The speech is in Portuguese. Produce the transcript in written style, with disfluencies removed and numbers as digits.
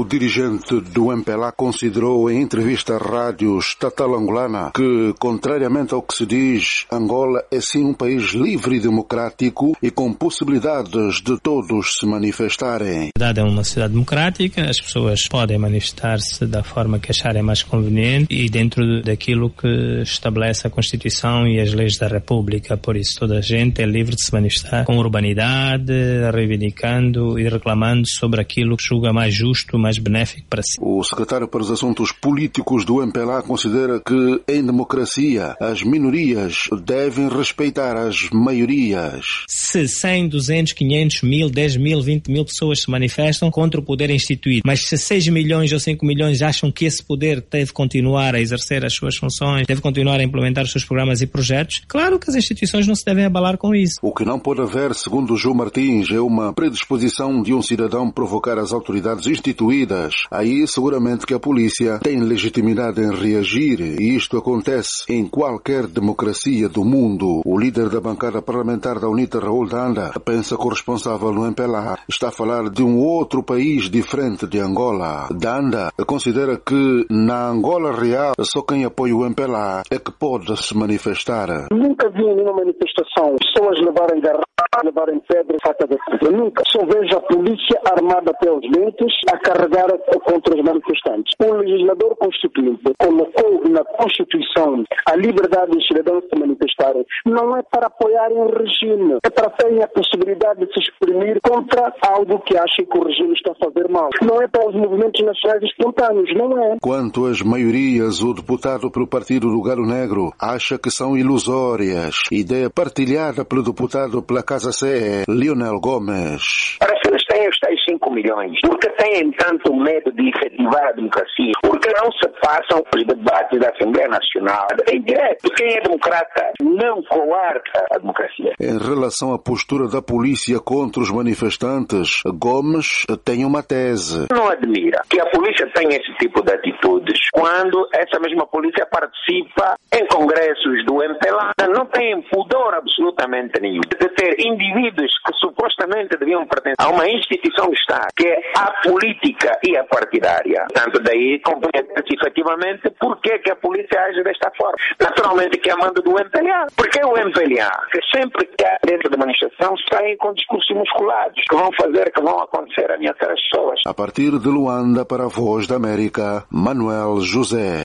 O dirigente do MPLA considerou em entrevista à rádio estatal angolana que, contrariamente ao que se diz, Angola é sim um país livre e democrático e com possibilidades de todos se manifestarem. A cidade é uma sociedade democrática, as pessoas podem manifestar-se da forma que acharem mais conveniente e dentro daquilo que estabelece a Constituição e as leis da República. Por isso, toda a gente é livre de se manifestar com urbanidade, reivindicando e reclamando sobre aquilo que julga mais justo, mais benéfico para si. O secretário para os assuntos políticos do MPLA considera que, em democracia, as minorias devem respeitar as maiorias. Se 100, 200, 500, 1000, 10 mil, 20 mil pessoas se manifestam contra o poder instituído, mas se 6 milhões ou 5 milhões acham que esse poder deve continuar a exercer as suas funções, deve continuar a implementar os seus programas e projetos, claro que as instituições não se devem abalar com isso. O que não pode haver, segundo João Martins, é uma predisposição de um cidadão provocar as autoridades instituídas. Aí seguramente que a polícia tem legitimidade em reagir e isto acontece em qualquer democracia do mundo. O líder da bancada parlamentar da UNITA, Raul Danda, pensa que o responsável no MPLA está a falar de um outro país diferente de Angola. Danda considera que na Angola real só quem apoia o MPLA é que pode se manifestar. Nunca vi nenhuma manifestação pessoas levarem garrafas, levarem pedra, faca de pedra. Nunca. Só vejo a polícia armada até os dentes a carregar contra os manifestantes. O legislador constituinte colocou na Constituição a liberdade dos cidadãos de se manifestarem. Não é para apoiarem o regime, é para terem a possibilidade de se exprimir contra algo que achem que o regime está a fazer mal. Não é para os movimentos nacionais espontâneos, não é. Quanto às maiorias, o deputado pelo Partido do Galo Negro acha que são ilusórias. Ideia partilhada pelo deputado pela Casa CE, Lionel Gomes. Para se eles têm os tais 5 milhões, porque têm tanto medo de efetivar a democracia? Porque não se passam os debates da Assembleia Nacional em direto? Quem é democrata não coarta a democracia. Em relação à postura da polícia contra os manifestantes, Gomes tem uma tese. Não admira que a polícia tenha esse tipo de atitudes quando essa mesma polícia participa em congressos do MPLA. Não tem pudor absolutamente nenhum de ter indivíduos que supostamente deviam pertencer a uma instituição do Estado, que é a política e a partidária. Portanto, daí compreende-se efetivamente por que a polícia age desta forma. Naturalmente que é a mando do MPLA. Porque é o MPLA que sempre que há dentro da manifestação saem com discursos musculados que vão fazer, que vão acontecer a ameaçar as pessoas. A partir de Luanda para a Voz da América, Manuel José.